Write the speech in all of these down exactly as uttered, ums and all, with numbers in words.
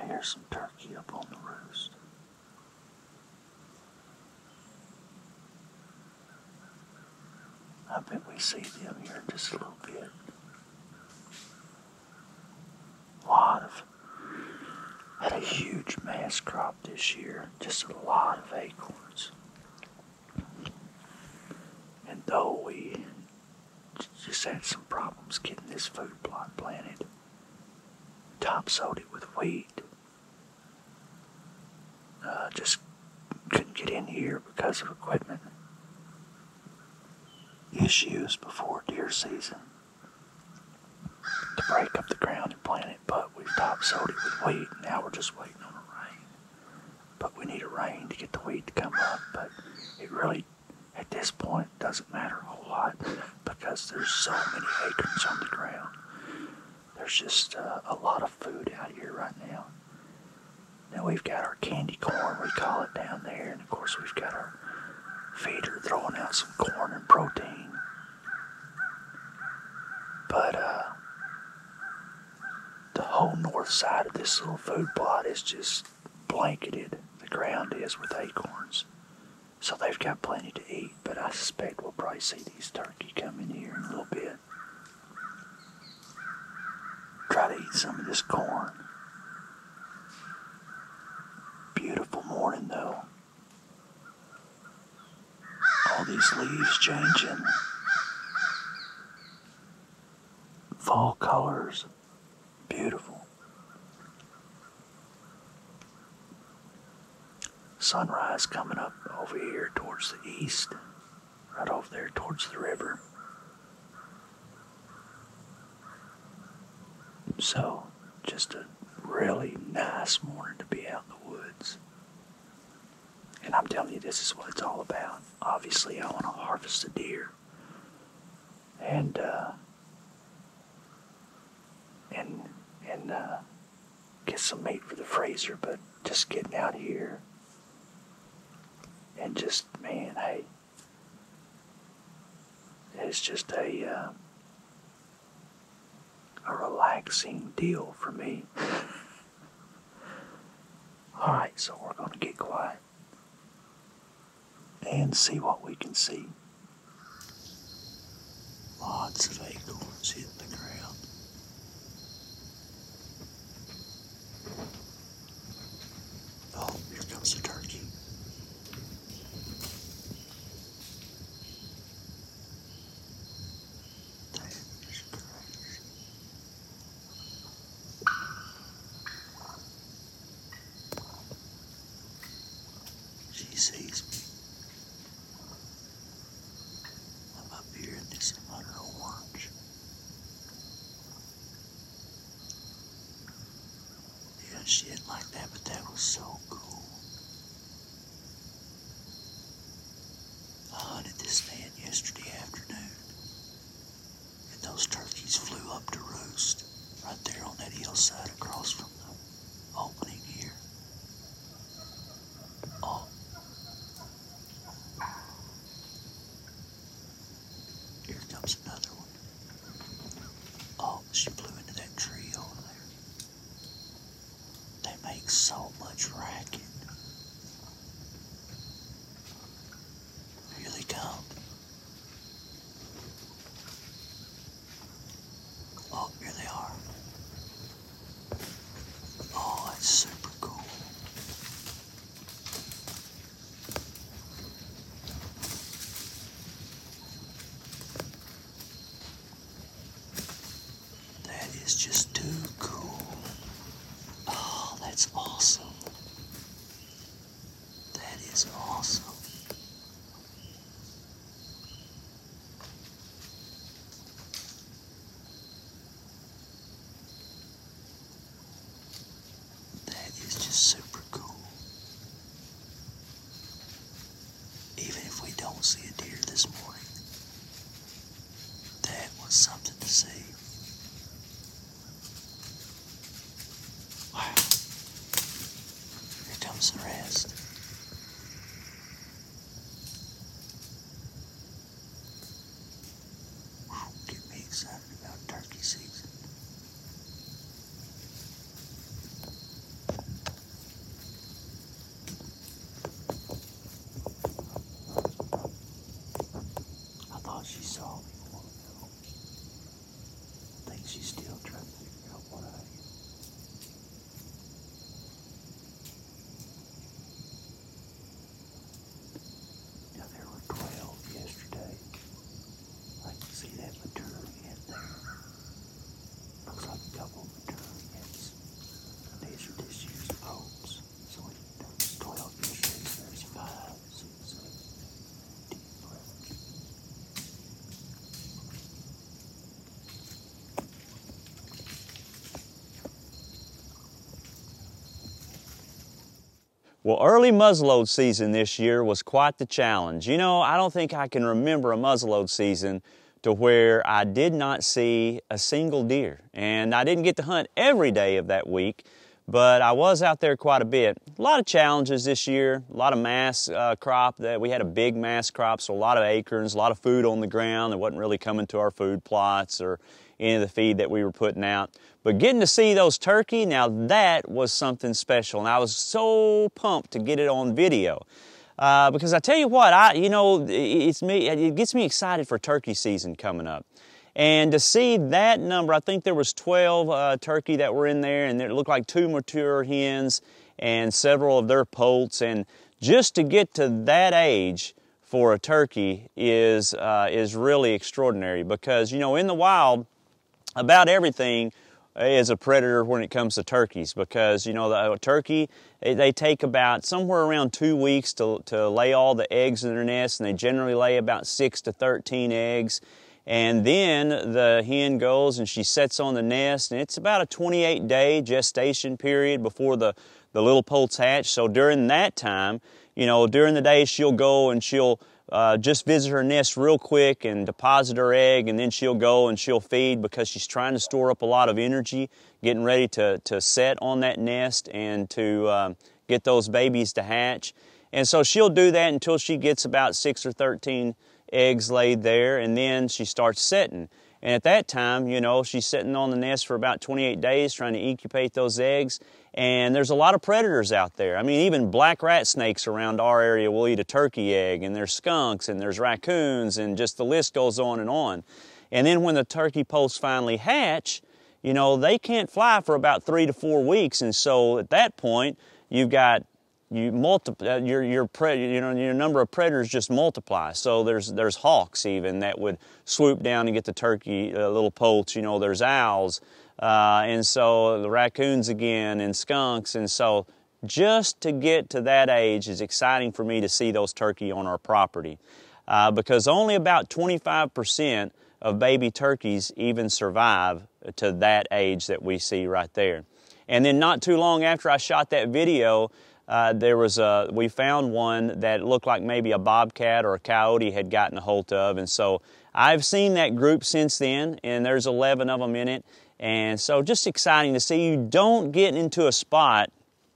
hear some turkey up on the roost. I bet we see them here in just a little bit. A lot of, had a huge mass crop this year, just a lot of acorns. And though we just had some problems getting this food plot planted, topsoiled it with wheat. Uh, just couldn't get in here because of equipment issues before deer season to break up the ground and plant it, but we've topsoiled it with wheat. Now we're just waiting on a rain. But we need a rain to get the wheat to come up, but it really, at this point, doesn't matter a whole lot because there's so many acres on the ground. There's just uh, a lot of food out here right now. Now we've got our candy corn, we call it, down there, and of course we've got our feeder throwing out some corn and protein. But uh, the whole north side of this little food plot is just blanketed, the ground is, with acorns. So they've got plenty to eat, but I suspect we'll probably see these turkey come in here in a little bit. Try to eat some of this corn. Beautiful morning though. All these leaves changing. Fall colors. Beautiful. Sunrise coming up over here towards the east. Right over there towards the river. So, just a really nice morning to be out in the woods. And I'm telling you, this is what it's all about. Obviously, I want to harvest a deer. And, uh, and, and, uh, get some meat for the freezer, but just getting out here and just, man, hey, it's just a, uh, a relaxing deal for me. Alright, so we're going to get quiet and see what we can see. Lots of acorns hitting the ground. Oh, here comes the turkey. She sees me. I'm up here in this under orange. Yeah, she didn't like that, but that was so cool. I hunted this man yesterday afternoon, and those turkeys flew up to roost right there on that hillside across from the opening here. Oh. Here comes another one. Oh, she flew into that tree over there. They make so much racket. Here they come. Oh, here they are. Oh, that's super cool. That is just too cool. Oh, that's awesome. That is awesome. That is just super cool. Even if we don't see a deer this morning, that was something to see. Wow. Here comes the rest. Whew, get me excited about turkey season. Well, early muzzleload season this year was quite the challenge. You know, I don't think I can remember a muzzleload season to where I did not see a single deer. And I didn't get to hunt every day of that week, but I was out there quite a bit. A lot of challenges this year, a lot of mass uh, crop. That we had a big mass crop, so a lot of acorns, a lot of food on the ground that wasn't really coming to our food plots or any of the feed that we were putting out. But getting to see those turkey, now that was something special. And I was so pumped to get it on video. Uh, because I tell you what, I, you know, it's me, it gets me excited for turkey season coming up. And to see that number, I think there was twelve uh, turkey that were in there, and it looked like two mature hens and several of their poults. And just to get to that age for a turkey is, uh, is really extraordinary, because, you know, in the wild, about everything is a predator when it comes to turkeys, because, you know, the turkey, they take about somewhere around two weeks to, to lay all the eggs in their nest, and they generally lay about six to thirteen eggs. And then the hen goes and she sets on the nest, and it's about a twenty-eight day gestation period before the, the little poults hatch. So during that time, you know, during the day she'll go and she'll Uh, just visit her nest real quick and deposit her egg, and then she'll go and she'll feed, because she's trying to store up a lot of energy, getting ready to, to set on that nest and to um, get those babies to hatch. And so she'll do that until she gets about six or thirteen eggs laid there, and then she starts setting. And at that time, you know, she's sitting on the nest for about twenty-eight days trying to incubate those eggs. And there's a lot of predators out there. I mean, even black rat snakes around our area will eat a turkey egg, and there's skunks, and there's raccoons, and just the list goes on and on. And then when the turkey poults finally hatch, you know, they can't fly for about three to four weeks. And so at that point, you've got you multiply your your pre, you know your number of predators just multiply. So there's there's hawks even that would swoop down and get the turkey uh, little poults. You know, there's owls, uh, and so the raccoons again, and skunks. And so just to get to that age is exciting for me to see those turkey on our property, uh, because only about twenty-five percent of baby turkeys even survive to that age that we see right there. And then not too long after I shot that video, Uh, there was a, we found one that looked like maybe a bobcat or a coyote had gotten a hold of. And so I've seen that group since then, and there's eleven of them in it. And so just exciting to see. You don't get into a spot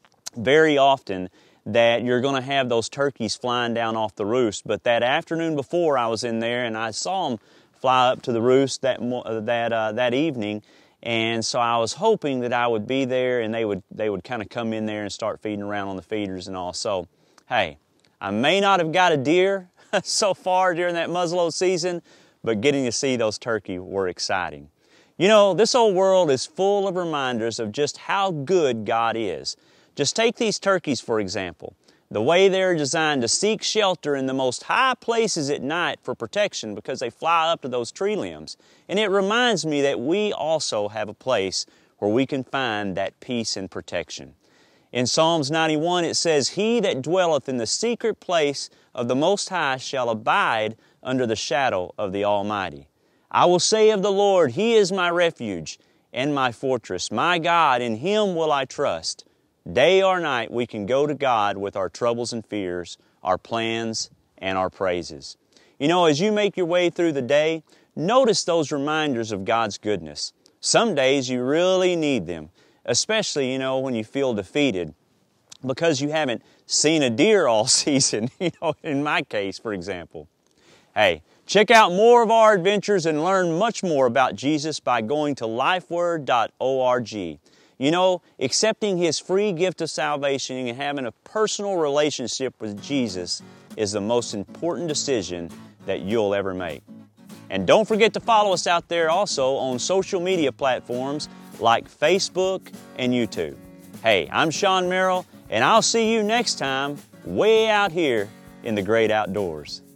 very often that you're going to have those turkeys flying down off the roost. But that afternoon before, I was in there and I saw them fly up to the roost that, that, uh, that evening. And so I was hoping that I would be there and they would they would kind of come in there and start feeding around on the feeders and all. So, hey, I may not have got a deer so far during that muzzleload season, but getting to see those turkey were exciting. You know, this old world is full of reminders of just how good God is. Just take these turkeys, for example. The way they're designed to seek shelter in the most high places at night for protection, because they fly up to those tree limbs. And it reminds me that we also have a place where we can find that peace and protection. In Psalms ninety-one it says, "He that dwelleth in the secret place of the Most High shall abide under the shadow of the Almighty. I will say of the Lord, He is my refuge and my fortress. My God, in Him will I trust." Day or night, we can go to God with our troubles and fears, our plans, and our praises. You know, as you make your way through the day, notice those reminders of God's goodness. Some days you really need them, especially, you know, when you feel defeated because you haven't seen a deer all season, you know, in my case, for example. Hey, check out more of our adventures and learn much more about Jesus by going to lifeword dot org. You know, accepting His free gift of salvation and having a personal relationship with Jesus is the most important decision that you'll ever make. And don't forget to follow us out there also on social media platforms like Facebook and YouTube. Hey, I'm Sean Merrill, and I'll see you next time way out here in the great outdoors.